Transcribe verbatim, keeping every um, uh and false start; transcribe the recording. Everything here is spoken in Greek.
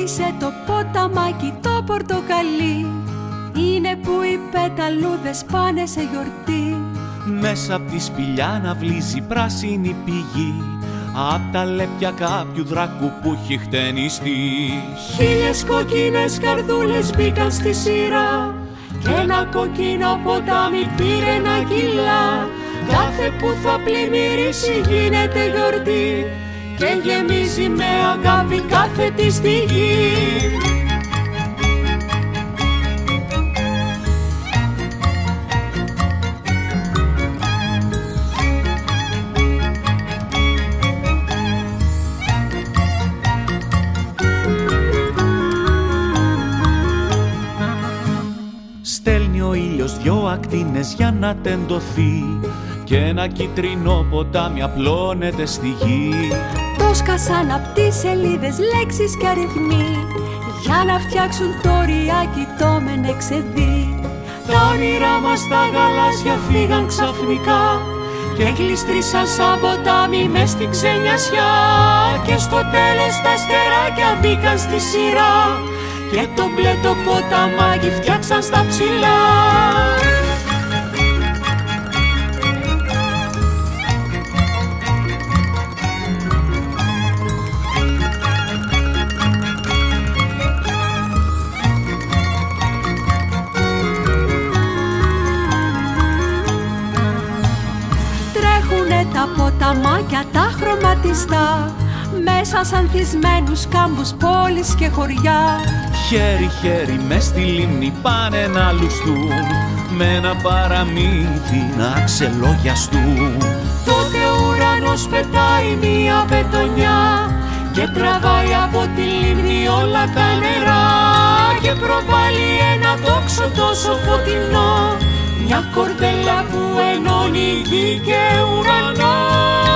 Γύρισε το ποταμάκι το πορτοκαλί, είναι που οι πεταλούδες πάνε σε γιορτή. Μέσα απ' τη σπηλιά να βλύζει πράσινη πηγή, απ' τα λέπια κάποιου δράκου που έχει χτενιστεί. Χίλιες κόκκινες καρδούλες μπήκαν στη σειρά κι ένα κόκκινο ποτάμι πήρε ένα κιλά. Κάθε που θα πλημμυρίσει γίνεται γιορτή και γεμίζει με αγάπη κάθε τη στιγμή. Στέλνει ο ήλιος δυο ακτίνες για να τεντωθεί και ένα κίτρινο ποτάμι απλώνεται στη γη. Το σκασάν απ' τις σελίδες λέξεις και αριθμοί για να φτιάξουν το ριάκι το μενεξεδί. Τα όνειρά μας τα γαλάζια φύγαν ξαφνικά και γλιστρήσαν σαν ποτάμι μες στην ξενιασιά. Και στο τέλος τα αστεράκια μπήκαν στη σειρά και το μπλε το ποταμάκι φτιάξαν στα ψηλά. Τρέχουνε τα ποταμάκια τα χρωματιστά μέσα σαν θυσμένους κάμπους πόλεις και χωριά. Χέρι-χέρι μες στη λίμνη πάνε να λουστούν, με ένα παραμύθι να ξελογιαστούν. Τότε ο ουρανός πετάει μία πετονιά και τραβάει από τη λίμνη όλα τα νερά και προβάλλει ένα τόξο τόσο φωτεινό, μια κορδέλα που ενώνει γη και ουρανό.